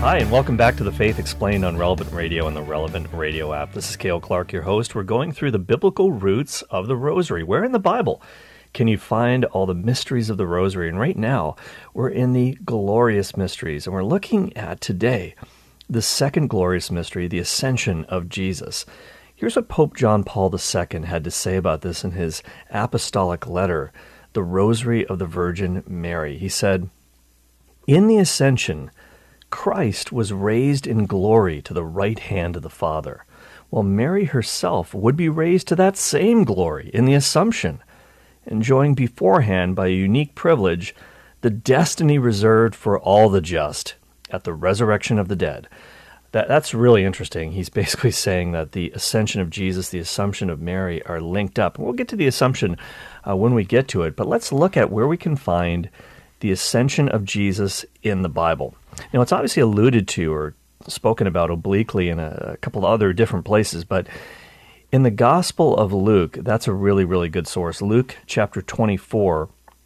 Hi, and welcome back to The Faith Explained on Relevant Radio and the Relevant Radio app. This is Cale Clark, your host. We're going through the biblical roots of the Rosary. Where in the Bible can you find all the mysteries of the Rosary? And right now, we're in the glorious mysteries, and we're looking at today the second glorious mystery, the Ascension of Jesus. Here's what Pope John Paul II had to say about this in his apostolic letter, The Rosary of the Virgin Mary. He said, "In the Ascension, Christ was raised in glory to the right hand of the Father, while Mary herself would be raised to that same glory in the Assumption, enjoying beforehand by a unique privilege the destiny reserved for all the just at the resurrection of the dead." That's really interesting. He's basically saying that the Ascension of Jesus, the Assumption of Mary are linked up. And we'll get to the Assumption when we get to it, but let's look at where we can find the Ascension of Jesus in the Bible. Now, it's obviously alluded to or spoken about obliquely in a couple of other different places, but in the Gospel of Luke, that's a really, really good source. Luke chapter 24,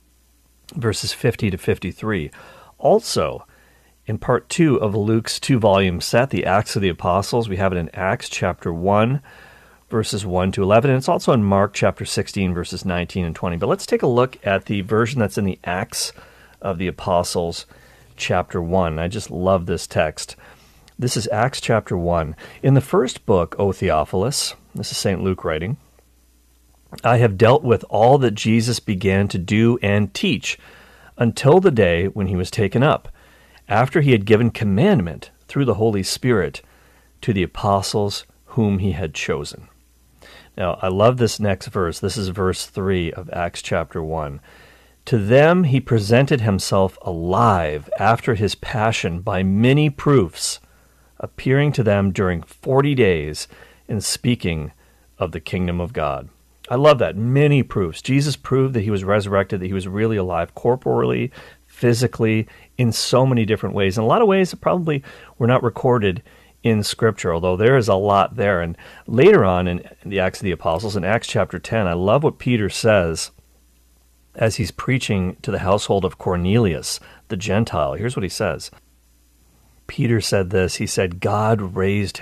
verses 50 to 53. Also, in part 2 of Luke's 2-volume set, the Acts of the Apostles, we have it in Acts chapter 1, verses 1 to 11, and it's also in Mark chapter 16, verses 19 and 20. But let's take a look at the version that's in the Acts of the Apostles, chapter 1. I just love this text. This is Acts chapter 1. "In the first book, O Theophilus," this is St. Luke writing, "I have dealt with all that Jesus began to do and teach until the day when he was taken up, after he had given commandment through the Holy Spirit to the apostles whom he had chosen." Now, I love this next verse. This is verse 3 of Acts chapter 1. "To them he presented himself alive after his passion by many proofs, appearing to them during 40 days and speaking of the kingdom of God." I love that. Many proofs. Jesus proved that he was resurrected, that he was really alive corporally, physically, in so many different ways. In a lot of ways that probably were not recorded in Scripture, although there is a lot there. And later on in the Acts of the Apostles, in Acts chapter 10, I love what Peter says as he's preaching to the household of Cornelius, the Gentile. Here's what he says. Peter said this, he said, "God raised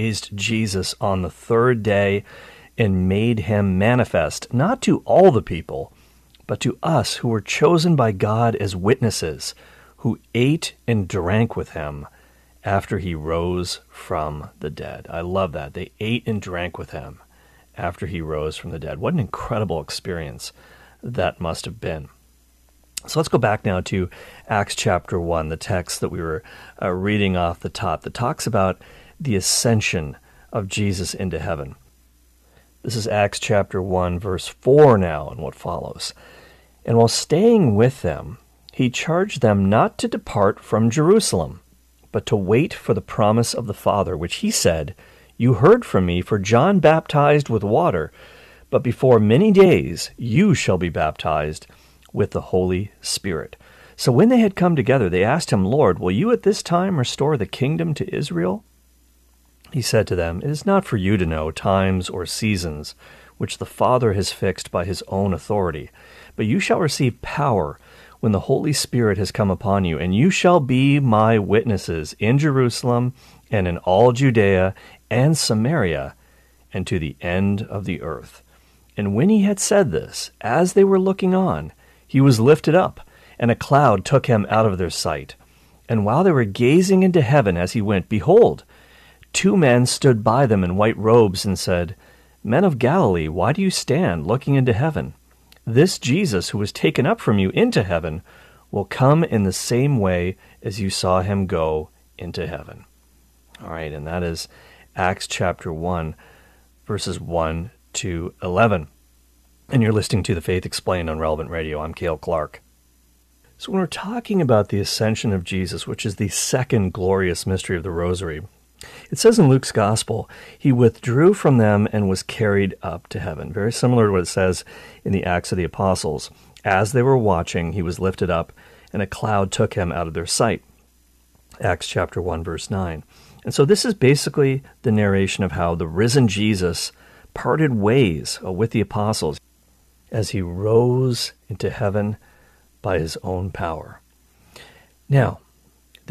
Jesus on the third day and made him manifest, not to all the people, but to us who were chosen by God as witnesses, who ate and drank with him after he rose from the dead." I love that. They ate and drank with him after he rose from the dead. What an incredible experience that must have been. So let's go back now to Acts chapter 1, the text that we were reading off the top that talks about the ascension of Jesus into heaven. This is Acts chapter 1, verse 4 now and what follows. "And while staying with them, he charged them not to depart from Jerusalem, but to wait for the promise of the Father, which he said, 'You heard from me, for John baptized with water, but before many days you shall be baptized with the Holy Spirit.' So when they had come together, they asked him, 'Lord, will you at this time restore the kingdom to Israel?' He said to them, 'It is not for you to know times or seasons which the Father has fixed by his own authority, but you shall receive power when the Holy Spirit has come upon you, and you shall be my witnesses in Jerusalem and in all Judea and Samaria and to the end of the earth.' And when he had said this, as they were looking on, he was lifted up, and a cloud took him out of their sight. And while they were gazing into heaven as he went, behold, 2 men stood by them in white robes and said, 'Men of Galilee, why do you stand looking into heaven? This Jesus who was taken up from you into heaven will come in the same way as you saw him go into heaven.'" All right, and that is Acts chapter 1, verses 1 to 11. And you're listening to The Faith Explained on Relevant Radio. I'm Cale Clark. So when we're talking about the Ascension of Jesus, which is the second glorious mystery of the Rosary, it says in Luke's Gospel, he withdrew from them and was carried up to heaven. Very similar to what it says in the Acts of the Apostles. As they were watching, he was lifted up, and a cloud took him out of their sight. Acts chapter 1, verse 9. And so this is basically the narration of how the risen Jesus parted ways with the apostles as he rose into heaven by his own power. Now, there's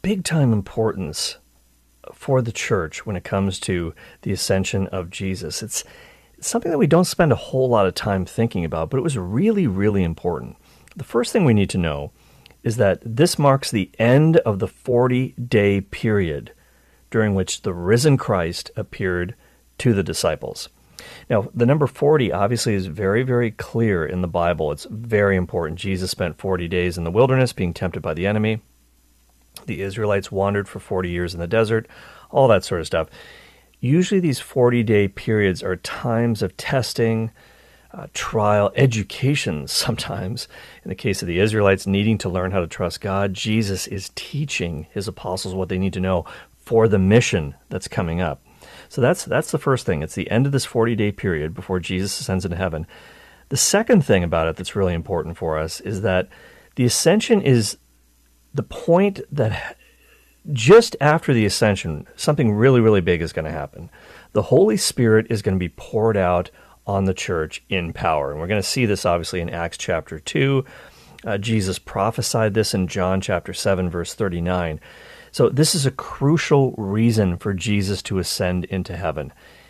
big time importance for the church when it comes to the ascension of Jesus. It's something that we don't spend a whole lot of time thinking about, but it was really, really important. The first thing we need to know is that this marks the end of the 40-day period during which the risen Christ appeared to the disciples. Now, the number 40 obviously is very, very clear in the Bible. It's very important. Jesus spent 40 days in the wilderness being tempted by the enemy. The Israelites wandered for 40 years in the desert, all that sort of stuff. Usually these 40-day periods are times of testing, trial, education sometimes. In the case of the Israelites needing to learn how to trust God, Jesus is teaching his apostles what they need to know for the mission that's coming up. So that's the first thing. It's the end of this 40-day period before Jesus ascends into heaven. The second thing about it that's really important for us is that the ascension is the point that just after the ascension, something really, really big is going to happen. The Holy Spirit is going to be poured out on the church in power. And we're going to see this obviously in Acts chapter 2. Jesus prophesied this in John chapter 7, verse 39. So this is a crucial reason for Jesus to ascend into heaven.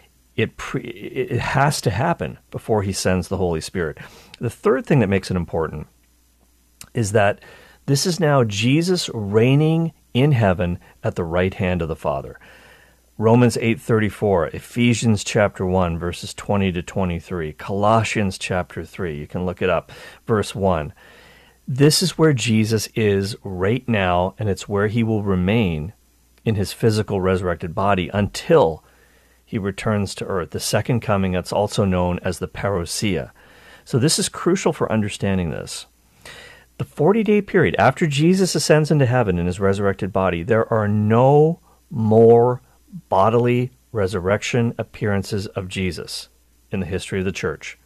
It has to happen before he sends the Holy Spirit. The third thing that makes it important is that this is now Jesus reigning in heaven at the right hand of the Father. Romans 8:34, Ephesians chapter 1, verses 20 to 23, Colossians chapter 3, you can look it up, verse 1. This is where Jesus is right now, and it's where he will remain in his physical resurrected body until he returns to earth. The second coming, that's also known as the parousia. So this is crucial for understanding this. The 40-day period, after Jesus ascends into heaven in his resurrected body, there are no more bodily resurrection appearances of Jesus in the history of the church.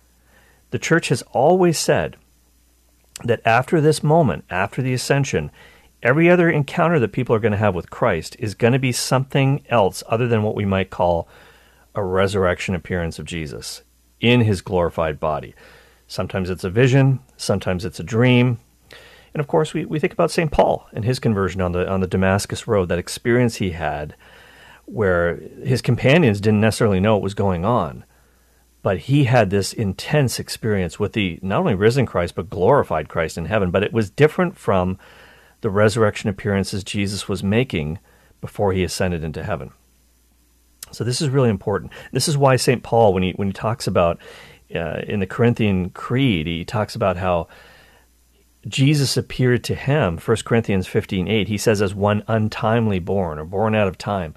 The church has always said that after this moment, after the ascension, every other encounter that people are going to have with Christ is going to be something else other than what we might call a resurrection appearance of Jesus in his glorified body. Sometimes it's a vision, sometimes it's a dream. And of course, we think about St. Paul and his conversion on the Damascus road, that experience he had where his companions didn't necessarily know what was going on. But he had this intense experience with the not only risen Christ, but glorified Christ in heaven. But it was different from the resurrection appearances Jesus was making before he ascended into heaven. So this is really important. This is why St. Paul, when he talks about, in the Corinthian Creed, he talks about how Jesus appeared to him, 1 Corinthians 15:8, he says, as one untimely born, or born out of time.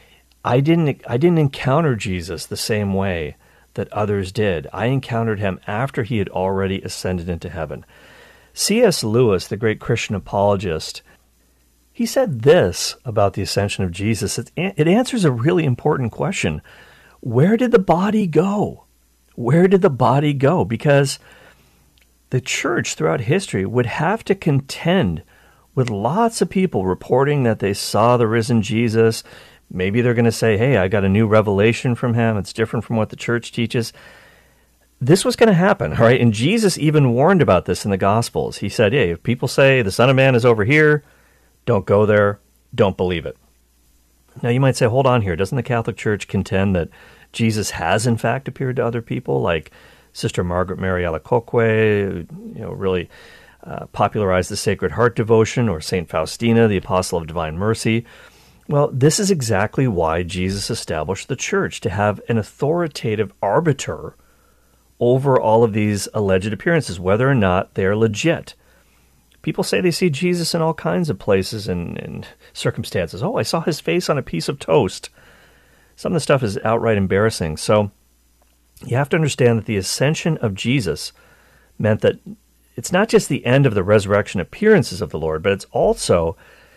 I didn't encounter Jesus the same way that others did. I encountered him after he had already ascended into heaven. C.S. Lewis, the great Christian apologist, he said this about the ascension of Jesus. It answers a really important question. Where did the body go? Where did the body go? Because the church throughout history would have to contend with lots of people reporting that they saw the risen Jesus. Maybe they're going to say, hey, I got a new revelation from him. It's different from what the church teaches. This was going to happen, all right? And Jesus even warned about this in the Gospels. He said, hey, if people say the Son of Man is over here, don't go there, don't believe it. Now you might say, hold on here. Doesn't the Catholic Church contend that Jesus has in fact appeared to other people, like Sister Margaret Mary Alacoque, really popularized the Sacred Heart devotion, or St. Faustina, the Apostle of Divine Mercy? Well, this is exactly why Jesus established the church, to have an authoritative arbiter over all of these alleged appearances, whether or not they're legit. People say they see Jesus in all kinds of places and circumstances. Oh, I saw his face on a piece of toast. Some of the stuff is outright embarrassing. So you have to understand that the ascension of Jesus meant that it's not just the end of the resurrection appearances of the Lord, but it's also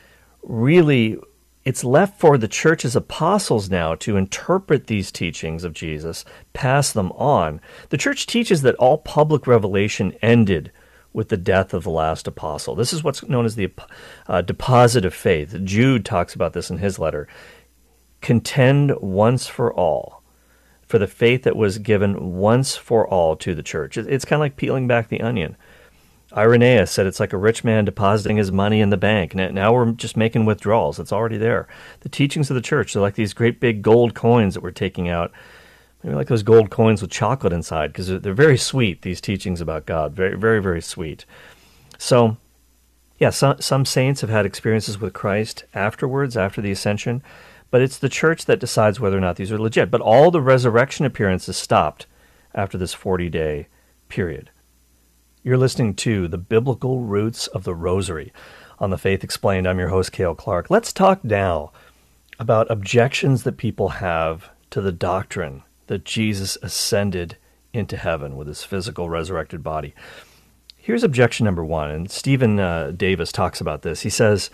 really, it's left for the church's apostles now to interpret these teachings of Jesus, pass them on. The church teaches that all public revelation ended with the death of the last apostle. This is what's known as the deposit of faith. Jude talks about this in his letter. Contend once for all for the faith that was given once for all to the church. It's kind of like peeling back the onion. Irenaeus said it's like a rich man depositing his money in the bank. Now we're just making withdrawals. It's already there. The teachings of the church, they're like these great big gold coins that we're taking out. Maybe like those gold coins with chocolate inside, because they're very sweet, these teachings about God. Very, very, very sweet. So, yeah, some saints have had experiences with Christ afterwards, after the ascension, but it's the church that decides whether or not these are legit. But all the resurrection appearances stopped after this 40-day period. You're listening to The Biblical Roots of the Rosary on The Faith Explained. I'm your host, Cale Clark. Let's talk now about objections that people have to the doctrine that Jesus ascended into heaven with his physical resurrected body. Here's objection number one, and Stephen Davis talks about this. He says,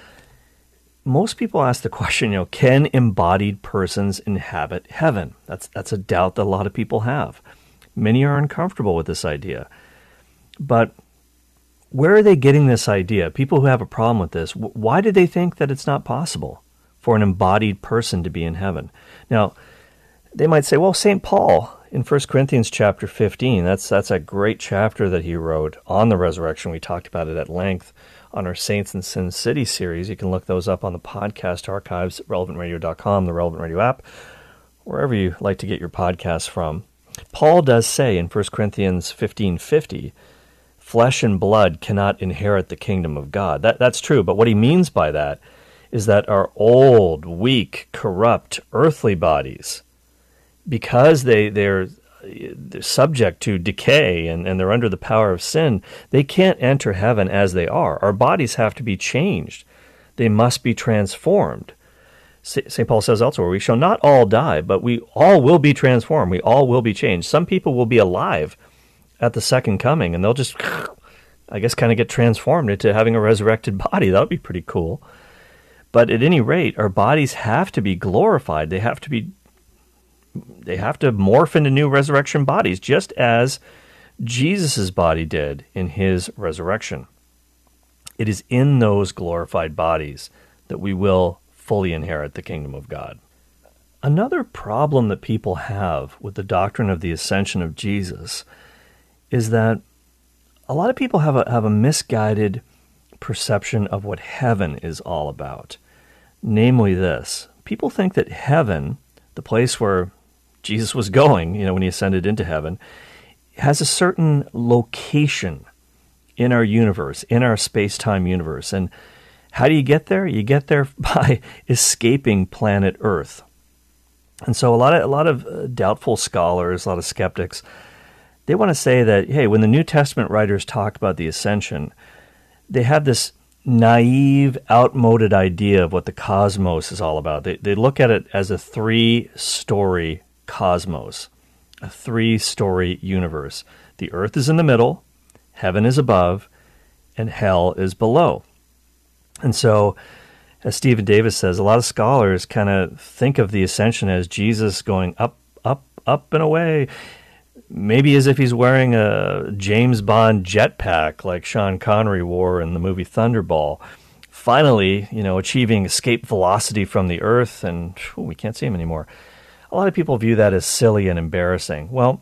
most people ask the question, can embodied persons inhabit heaven? That's a doubt that a lot of people have. Many are uncomfortable with this idea. But where are they getting this idea? People who have a problem with this, why do they think that it's not possible for an embodied person to be in heaven? Now, they might say, well, St. Paul in 1 Corinthians chapter 15, that's a great chapter that he wrote on the resurrection. We talked about it at length on our Saints in Sin City series. You can look those up on the podcast archives at relevantradio.com, the Relevant Radio app, wherever you like to get your podcasts from. Paul does say in 1 Corinthians 15:50, flesh and blood cannot inherit the kingdom of God. That's true, but what he means by that is that our old, weak, corrupt, earthly bodies, because they're subject to decay and they're under the power of sin, they can't enter heaven as they are. Our bodies have to be changed. They must be transformed. St. Paul says elsewhere, we shall not all die, but we all will be transformed. We all will be changed. Some people will be alive at the second coming, and they'll just, I guess, kind of get transformed into having a resurrected body. That would be pretty cool. But at any rate, our bodies have to be glorified. They have to morph into new resurrection bodies, just as Jesus' body did in his resurrection. It is in those glorified bodies that we will fully inherit the kingdom of God. Another problem that people have with the doctrine of the ascension of Jesus is that a lot of people have a misguided perception of what heaven is all about. Namely this: people think that heaven, the place where Jesus was going, when he ascended into heaven, has a certain location in our universe, in our space-time universe. And how do you get there? You get there by escaping planet Earth. And so a lot of doubtful scholars, a lot of skeptics, they want to say that, hey, when the New Testament writers talk about the ascension, they have this naive, outmoded idea of what the cosmos is all about. They look at it as a 3-story cosmos, a 3-story universe. The earth is in the middle, heaven is above, and hell is below. And so, as Stephen Davis says, a lot of scholars kind of think of the ascension as Jesus going up, up, up and away, maybe as if he's wearing a James Bond jetpack like Sean Connery wore in the movie Thunderball, finally, achieving escape velocity from the earth, and we can't see him anymore. A lot of people view that as silly and embarrassing. Well,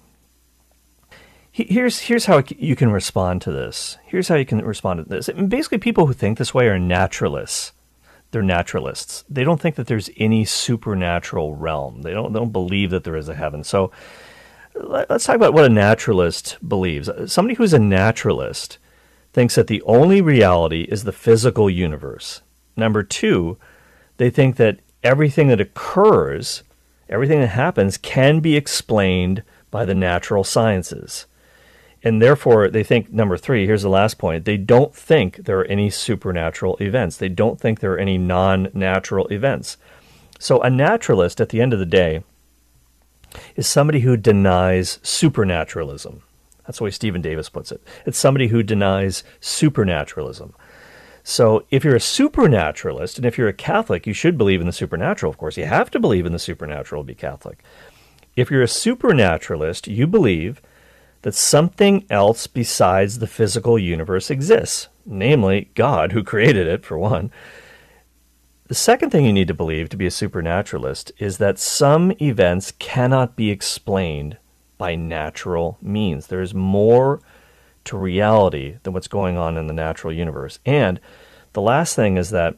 here's how you can respond to this. Here's how you can respond to this. Basically, people who think this way are naturalists. They're naturalists. They don't think that there's any supernatural realm. They don't believe that there is a heaven. So let's talk about what a naturalist believes. Somebody who's a naturalist thinks that the only reality is the physical universe. Number two, they think that everything that occurs, everything that happens, can be explained by the natural sciences. And therefore, they think, number three, here's the last point, they don't think there are any supernatural events. They don't think there are any non-natural events. So a naturalist, at the end of the day, is somebody who denies supernaturalism. That's the way Stephen Davis puts it. It's somebody who denies supernaturalism. So if you're a supernaturalist, and if you're a Catholic, you should believe in the supernatural, of course. You have to believe in the supernatural to be Catholic. If you're a supernaturalist, you believe that something else besides the physical universe exists, namely God, who created it, for one. The second thing you need to believe to be a supernaturalist is that some events cannot be explained by natural means. There's more to reality than what's going on in the natural universe. And the last thing is that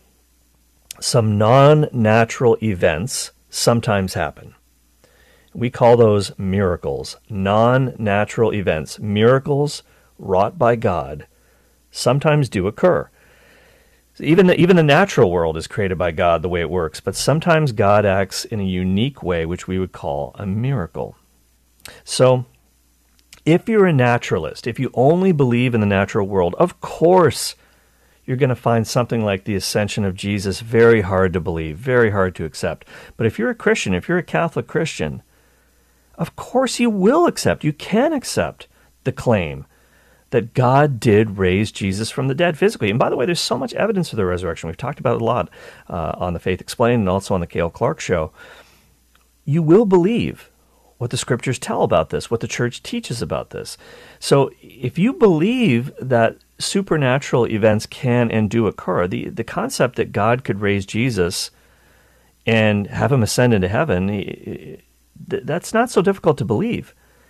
some non-natural events sometimes happen. We call those miracles, non-natural events. Miracles wrought by God sometimes do occur. Even the natural world is created by God the way it works, but sometimes God acts in a unique way, which we would call a miracle. So, if you're a naturalist, if you only believe in the natural world, of course you're going to find something like the ascension of Jesus very hard to believe, very hard to accept. But if you're a Christian, if you're a Catholic Christian, of course you will accept, you can accept the claim that God did raise Jesus from the dead physically. And by the way, there's so much evidence for the resurrection. We've talked about it a lot on the Faith Explained and also on the Cale Clark Show. You will believe what the Scriptures tell about this, what the Church teaches about this. So if you believe that supernatural events can and do occur, the concept that God could raise Jesus and have him ascend into heaven, that's not so difficult to believe.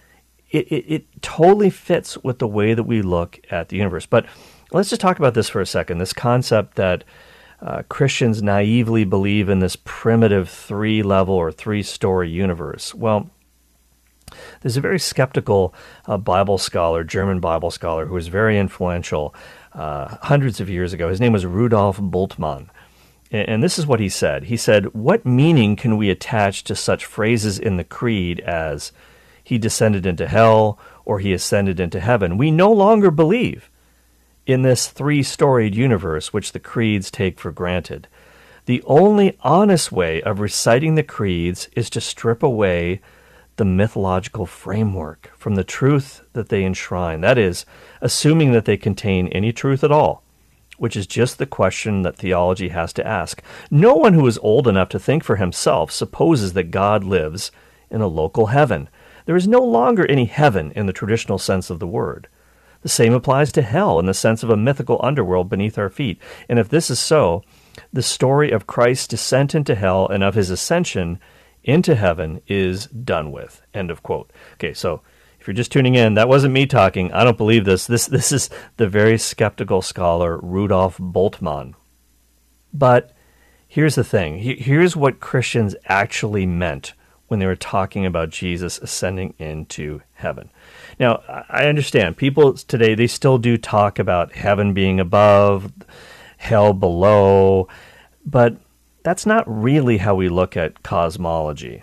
It totally fits with the way that we look at the universe. But let's just talk about this for a second, this concept that Christians naively believe in this primitive three-level or three-story universe. Well, there's a very skeptical Bible scholar, German Bible scholar, who was very influential hundreds of years ago. His name was Rudolf Bultmann. And this is what he said. He said, "What meaning can we attach to such phrases in the creed as he descended into hell, or he ascended into heaven? We no longer believe in this three-storied universe which the creeds take for granted. The only honest way of reciting the creeds is to strip away the mythological framework from the truth that they enshrine. That is, assuming that they contain any truth at all, which is just the question that theology has to ask. No one who is old enough to think for himself supposes that God lives in a local heaven. There is no longer any heaven in the traditional sense of the word. The same applies to hell in the sense of a mythical underworld beneath our feet. And if this is so, the story of Christ's descent into hell and of his ascension into heaven is done with." End of quote. Okay, so if you're just tuning in, that wasn't me talking. I don't believe this. This is the very skeptical scholar Rudolf Bultmann. But here's the thing. Here's what Christians actually meant when they were talking about Jesus ascending into heaven. Now, I understand people today, they still do talk about heaven being above, hell below, but that's not really how we look at cosmology.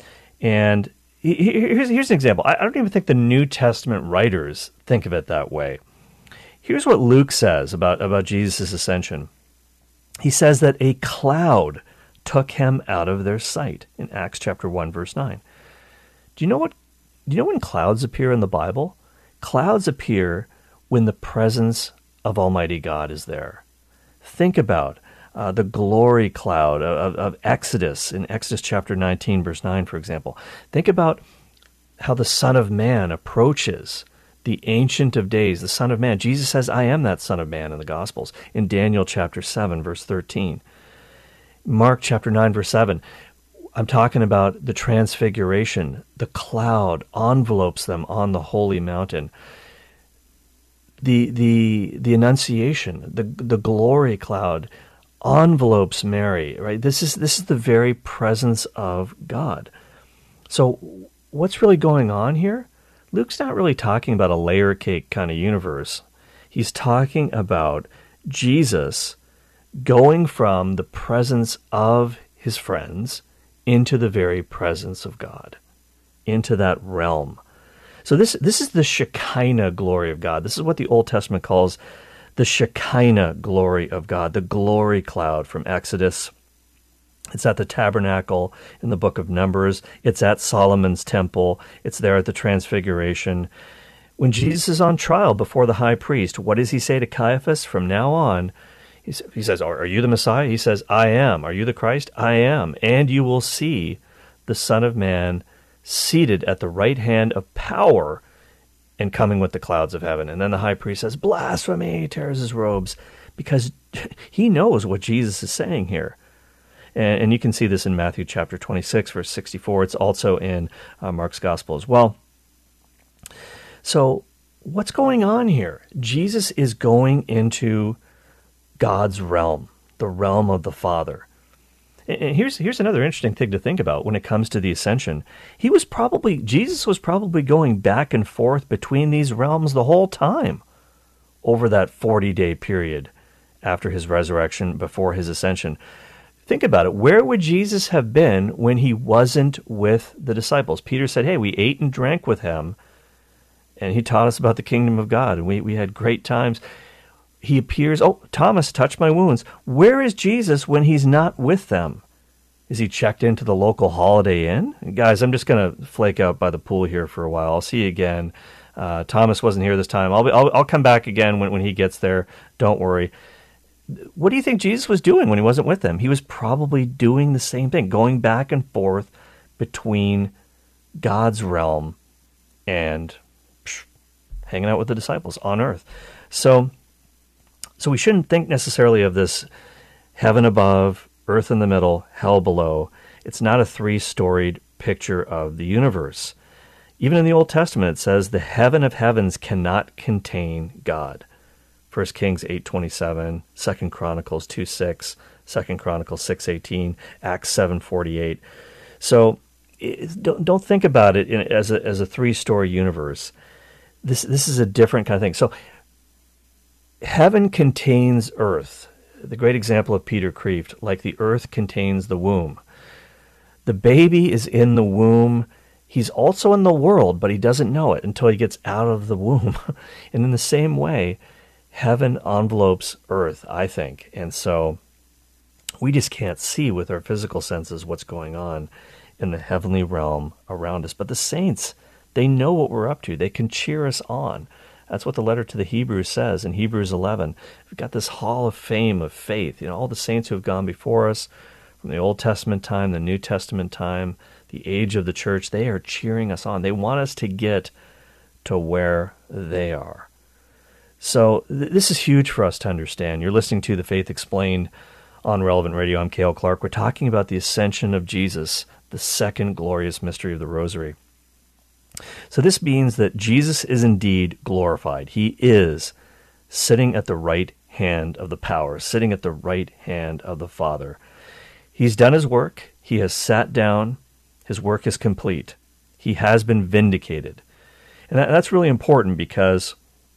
And here's an example. I don't even think the New Testament writers think of it that way. Here's what Luke says about Jesus' ascension. He says that a cloud took him out of their sight in Acts chapter 1, verse 9. Do you know when clouds appear in the Bible? Clouds appear when the presence of Almighty God is there. Think about the glory cloud of Exodus, in Exodus chapter 19, verse 9, for example. Think about how the Son of Man approaches the Ancient of Days, the Son of Man. Jesus says, "I am that Son of Man" in the Gospels, in Daniel chapter 7, verse 13. Mark chapter 9, verse 7. I'm talking about the transfiguration. The cloud envelopes them on the holy mountain. The Annunciation, the glory cloud envelopes Mary, right? This is the very presence of God. So what's really going on here? Luke's not really talking about a layer cake kind of universe. He's talking about Jesus going from the presence of his friends into the very presence of God, into that realm. So this is the Shekinah glory of God. This is what the Old Testament calls the Shekinah glory of God, the glory cloud from Exodus. It's at the tabernacle in the book of Numbers. It's at Solomon's temple. It's there at the Transfiguration. When Jesus is on trial before the high priest, what does he say to Caiaphas? From now on, he says, "Are you the Messiah?" He says, "I am." "Are you the Christ?" "I am. And you will see the Son of Man seated at the right hand of power and coming with the clouds of heaven." And then the high priest says, "Blasphemy," tears his robes, because he knows what Jesus is saying here. And you can see this in Matthew chapter 26, verse 64. It's also in Mark's Gospel as well. So what's going on here? Jesus is going into God's realm, the realm of the Father. And here's another interesting thing to think about when it comes to the ascension. Jesus was probably going back and forth between these realms the whole time over that 40-day period after his resurrection, before his ascension. Think about it. Where would Jesus have been when he wasn't with the disciples? Peter said, hey, we ate and drank with him, and he taught us about the kingdom of God, and we had great times. He appears, Thomas, touch my wounds. Where is Jesus when he's not with them? Is he checked into the local Holiday Inn? Guys, I'm just going to flake out by the pool here for a while. I'll see you again. Thomas wasn't here this time. I'll come back again when he gets there. Don't worry. What do you think Jesus was doing when he wasn't with them? He was probably doing the same thing, going back and forth between God's realm and hanging out with the disciples on earth. So we shouldn't think necessarily of this heaven above, earth in the middle, hell below. It's not a three-storied picture of the universe. Even in the Old Testament, it says the heaven of heavens cannot contain God. 1 Kings 8:27, 2 Chronicles 2:6, 2 Chronicles 6:18, Acts 7:48. So don't think about it as a three-story universe. This is a different kind of thing. So heaven contains earth. The great example of Peter Kreeft, like the earth contains the womb. The baby is in the womb. He's also in the world, but he doesn't know it until he gets out of the womb. And in the same way, heaven envelopes earth, I think. And so we just can't see with our physical senses what's going on in the heavenly realm around us. But the saints, they know what we're up to. They can cheer us on. That's what the letter to the Hebrews says in Hebrews 11. We've got this hall of fame of faith. All the saints who have gone before us from the Old Testament time, the New Testament time, the age of the church, they are cheering us on. They want us to get to where they are. So this is huge for us to understand. You're listening to The Faith Explained on Relevant Radio. I'm Cale Clark. We're talking about the ascension of Jesus, the second glorious mystery of the Rosary. So this means that Jesus is indeed glorified. He is sitting at the right hand of the power, sitting at the right hand of the Father. He's done his work. He has sat down. His work is complete. He has been vindicated. And that's really important because,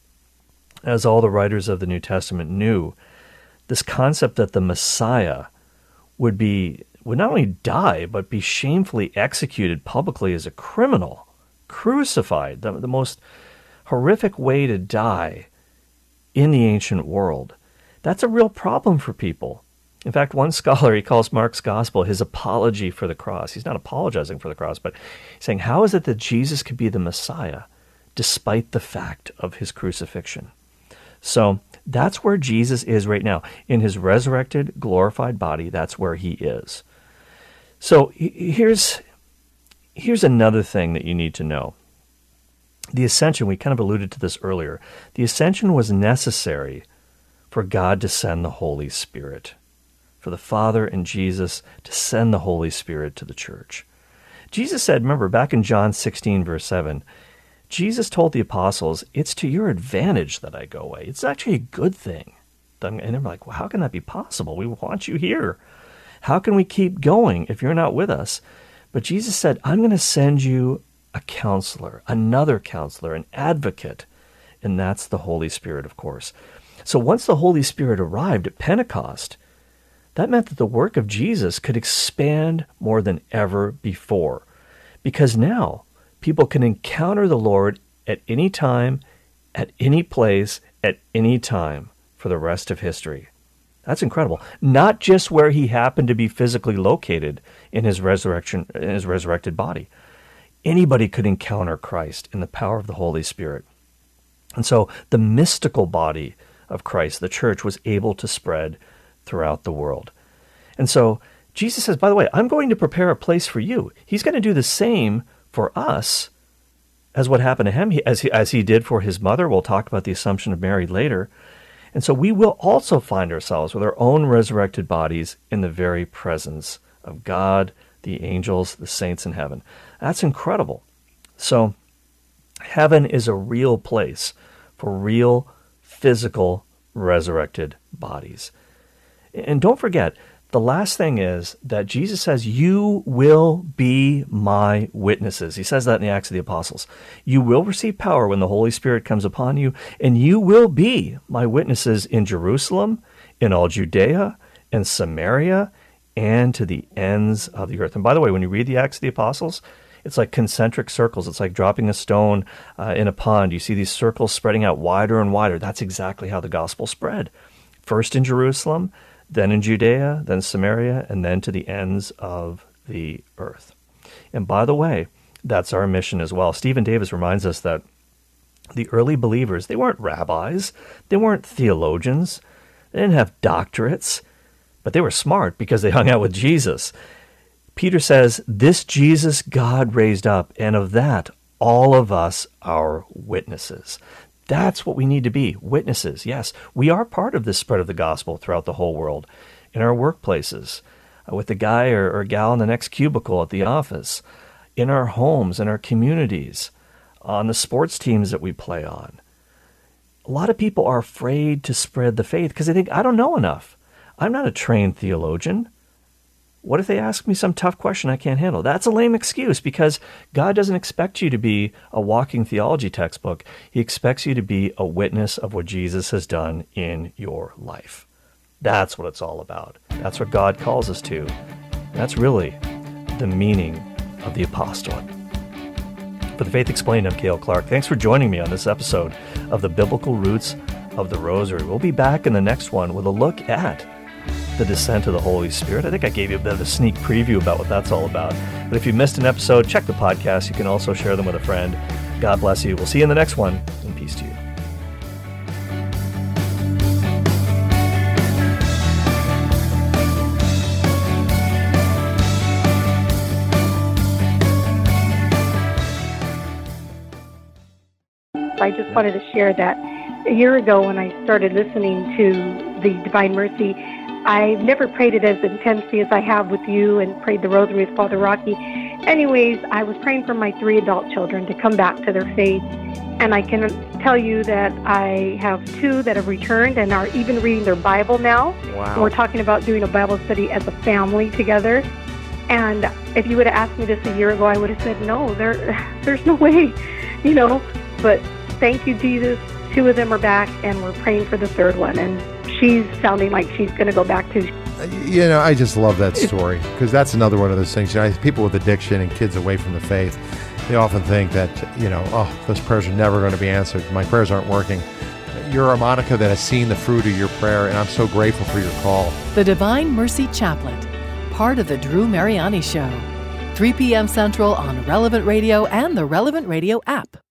as all the writers of the New Testament knew, this concept that the Messiah would not only die, but be shamefully executed publicly as a criminal, crucified, the most horrific way to die in the ancient world. That's a real problem for people. In fact, one scholar, he calls Mark's gospel his apology for the cross. He's not apologizing for the cross, but saying, how is it that Jesus could be the Messiah despite the fact of his crucifixion? So that's where Jesus is right now. In his resurrected, glorified body, that's where he is. So here's another thing that you need to know. The ascension, we kind of alluded to this earlier. The ascension was necessary for God to send the Holy Spirit, for the Father and Jesus to send the Holy Spirit to the church. Jesus said, remember, back in John 16, verse 7, Jesus told the apostles, it's to your advantage that I go away. It's actually a good thing. And they're like, well, how can that be possible? We want you here. How can we keep going if you're not with us? But Jesus said, I'm going to send you a counselor, another counselor, an advocate, and that's the Holy Spirit, of course. So once the Holy Spirit arrived at Pentecost, that meant that the work of Jesus could expand more than ever before, because now people can encounter the Lord at any time, at any place, at any time for the rest of history. That's incredible. Not just where he happened to be physically located in his resurrected body. Anybody could encounter Christ in the power of the Holy Spirit. And so the mystical body of Christ, the church, was able to spread throughout the world. And so Jesus says, by the way, I'm going to prepare a place for you. He's going to do the same for us as what happened to him, as he did for his mother. We'll talk about the Assumption of Mary later. And so we will also find ourselves with our own resurrected bodies in the very presence of God, the angels, the saints in heaven. That's incredible. So Heaven is a real place for real, physical, resurrected bodies. And don't forget, the last thing is that Jesus says, you will be my witnesses. He says that in the Acts of the Apostles. You will receive power when the Holy Spirit comes upon you, and you will be my witnesses in Jerusalem, in all Judea, and Samaria, and to the ends of the earth. And by the way, when you read the Acts of the Apostles, it's like concentric circles. It's like dropping a stone in a pond. You see these circles spreading out wider and wider. That's exactly how the gospel spread. First in Jerusalem, then in Judea, then Samaria, and then to the ends of the earth. And by the way, that's our mission as well. Stephen Davis reminds us that the early believers, they weren't rabbis, they weren't theologians, they didn't have doctorates, but they were smart because they hung out with Jesus. Peter says, this Jesus God raised up, and of that all of us are witnesses. That's what we need to be, witnesses. Yes, we are part of this spread of the gospel throughout the whole world, in our workplaces, with the guy or gal in the next cubicle at the office, in our homes, in our communities, on the sports teams that we play on. A lot of people are afraid to spread the faith because they think, I don't know enough. I'm not a trained theologian. What if they ask me some tough question I can't handle? That's a lame excuse because God doesn't expect you to be a walking theology textbook. He expects you to be a witness of what Jesus has done in your life. That's what it's all about. That's what God calls us to. That's really the meaning of the apostolate. For The Faith Explained, I'm Cale Clark. Thanks for joining me on this episode of The Biblical Roots of the Rosary. We'll be back in the next one with a look at the descent of the Holy Spirit. I think I gave you a bit of a sneak preview about what that's all about. But if you missed an episode, check the podcast. You can also share them with a friend. God bless you. We'll see you in the next one, and peace to you. I just wanted to share that a year ago when I started listening to the Divine Mercy, I've never prayed it as intensely as I have with you and prayed the Rosary with Father Rocky. Anyways, I was praying for my 3 adult children to come back to their faith. And I can tell you that I have 2 that have returned and are even reading their Bible now. Wow. And we're talking about doing a Bible study as a family together. And if you would have asked me this a year ago, I would have said, no, there's no way, But thank you, Jesus. 2 of them are back, and we're praying for the 3rd one. And she's sounding like she's going to go back to. I just love that story because that's another one of those things. People with addiction and kids away from the faith, they often think that, those prayers are never going to be answered. My prayers aren't working. You're a Monica that has seen the fruit of your prayer, and I'm so grateful for your call. The Divine Mercy Chaplet, part of the Drew Mariani Show. 3 p.m. Central on Relevant Radio and the Relevant Radio app.